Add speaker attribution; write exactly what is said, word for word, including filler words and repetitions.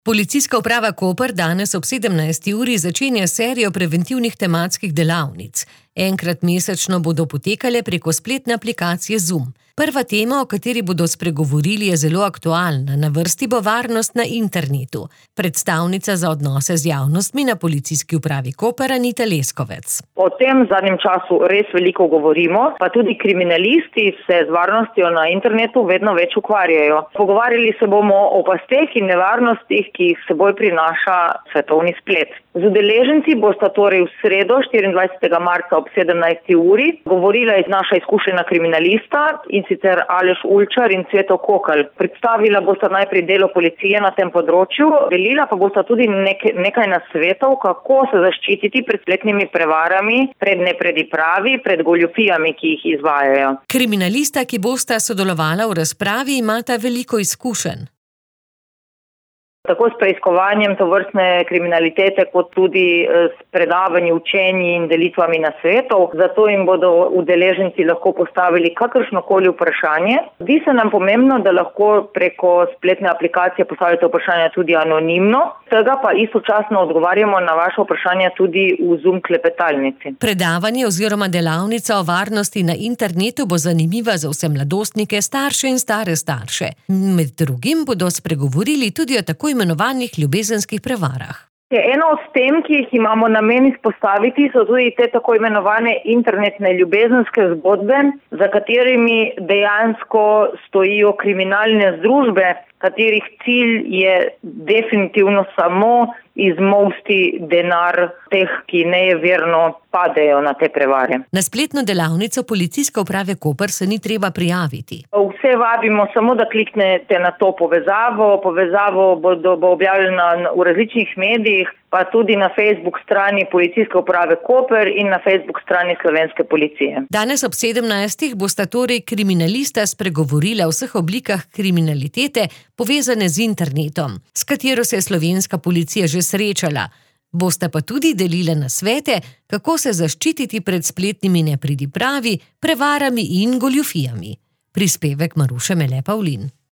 Speaker 1: Policijska uprava Koper danes ob sedemnajsti uri začenja serijo preventivnih tematskih delavnic. Enkrat mesečno bodo potekale preko spletne aplikacije Zoom. Prva tema, o kateri bodo spregovorili, je zelo aktualna. Na vrsti bo varnost na internetu. Predstavnica za odnose z javnostmi na Policijski upravi Koper Anita Leskovec.
Speaker 2: O tem v zadnjem času res veliko govorimo, pa tudi kriminalisti se z varnostjo na internetu vedno več ukvarjajo. Pogovarjali se bomo o pasteh in nevarnostih, ki jih seboj prinaša svetovni splet. Z udeleženci bosta torej v sredo, štiriindvajsetega marca ob sedemnajsti uri, govorila je naša izkušena kriminalista, in sicer Aleš Ulčar in Cveto Kokelj. Predstavila bosta najprej delo policije na tem področju, delila pa bosta tudi nek, nekaj nasvetov, kako se zaščititi pred spletnimi prevarami, pred nepredipravi, pred goljufijami, ki jih izvajajo.
Speaker 1: Kriminalista, ki bosta sodelovala v razpravi, imata veliko izkušenj.
Speaker 2: Tako s preiskovanjem tovrstne kriminalitete, kot tudi s predavanji, učenji in delitvami nasvetov. Zato jim bodo udeleženci lahko postavili kakršnokoli vprašanje. Zdi se nam pomembno, da lahko preko spletne aplikacije postavite vprašanja tudi anonimno, tega pa istočasno odgovarjamo na vaše vprašanja tudi v Zoom klepetalnici.
Speaker 1: Predavanje oziroma delavnica o varnosti na internetu bo zanimiva za vse mladostnike, starše in stare starše. Med drugim bodo spregovorili tudi o tako imenovanih ljubezenskih prevarah.
Speaker 2: Eno od tem, ki jih imamo namen izpostaviti, so tudi te tako imenovane internetne ljubezenske zgodbe, za katerimi dejansko stojijo kriminalne združbe, katerih cilj je definitivno samo izmovsti denar teh, ki nejeverno padejo na te prevare.
Speaker 1: Na spletno delavnico Policijske uprave Koper se ni treba prijaviti.
Speaker 2: Vse vabimo samo, da kliknete na to povezavo. Povezavo bo, bo objavljena v različnih medijih, pa tudi na Facebook strani Policijske uprave Koper in na Facebook strani Slovenske policije.
Speaker 1: Danes ob sedemnajstih bosta torej kriminalista spregovorila o vseh oblikah kriminalitete, povezane z internetom, s katero se je slovenska policija že srečala. Bosta pa tudi delila nasvete, kako se zaščititi pred spletnimi nepridipravi, prevarami in goljufijami. Prispevek Maruše Mele Pavlin.